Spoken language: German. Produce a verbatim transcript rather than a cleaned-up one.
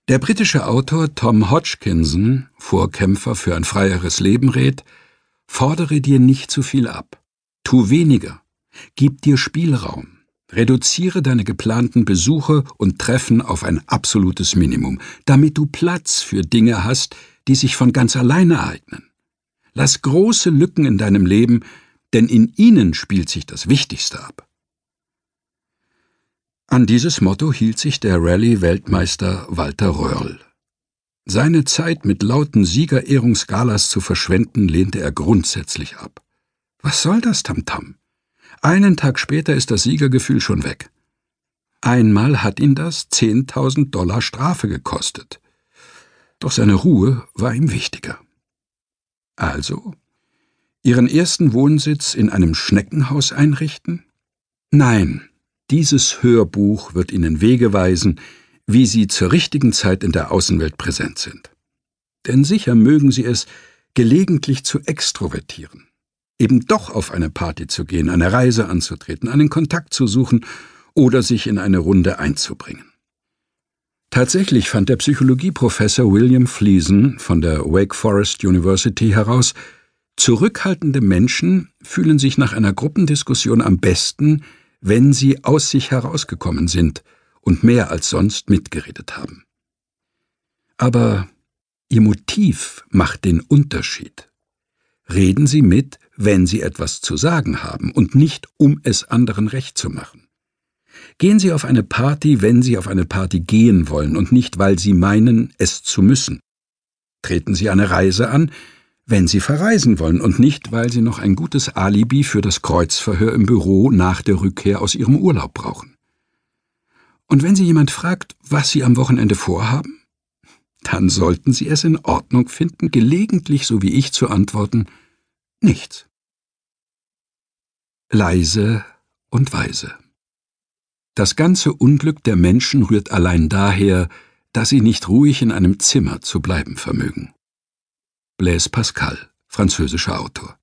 Der britische Autor Tom Hodgkinson, Vorkämpfer für ein freieres Leben, rät: Fordere dir nicht zu viel ab. Tu weniger. Gib dir Spielraum. Reduziere deine geplanten Besuche und Treffen auf ein absolutes Minimum, damit du Platz für Dinge hast, die sich von ganz alleine ereignen. Lass große Lücken in deinem Leben, denn in ihnen spielt sich das Wichtigste ab. An dieses Motto hielt sich der Rallye-Weltmeister Walter Röhrl. Seine Zeit mit lauten Siegerehrungsgalas zu verschwenden, lehnte er grundsätzlich ab. Was soll das Tamtam? Einen Tag später ist das Siegergefühl schon weg. Einmal hat ihn das zehntausend Dollar Strafe gekostet. Doch seine Ruhe war ihm wichtiger. Also, Ihren ersten Wohnsitz in einem Schneckenhaus einrichten? Nein, dieses Hörbuch wird Ihnen Wege weisen, wie Sie zur richtigen Zeit in der Außenwelt präsent sind. Denn sicher mögen Sie es, gelegentlich zu extrovertieren. Eben doch auf eine Party zu gehen, eine Reise anzutreten, einen Kontakt zu suchen oder sich in eine Runde einzubringen. Tatsächlich fand der Psychologieprofessor William Fleason von der Wake Forest University heraus, zurückhaltende Menschen fühlen sich nach einer Gruppendiskussion am besten, wenn sie aus sich herausgekommen sind und mehr als sonst mitgeredet haben. Aber Ihr Motiv macht den Unterschied. Reden Sie mit, wenn Sie etwas zu sagen haben und nicht, um es anderen recht zu machen. Gehen Sie auf eine Party, wenn Sie auf eine Party gehen wollen und nicht, weil Sie meinen, es zu müssen. Treten Sie eine Reise an, wenn Sie verreisen wollen und nicht, weil Sie noch ein gutes Alibi für das Kreuzverhör im Büro nach der Rückkehr aus Ihrem Urlaub brauchen. Und wenn Sie jemand fragt, was Sie am Wochenende vorhaben, dann sollten Sie es in Ordnung finden, gelegentlich, so wie ich, zu antworten: nichts. Leise und weise. Das ganze Unglück der Menschen rührt allein daher, dass sie nicht ruhig in einem Zimmer zu bleiben vermögen. Blaise Pascal, französischer Autor.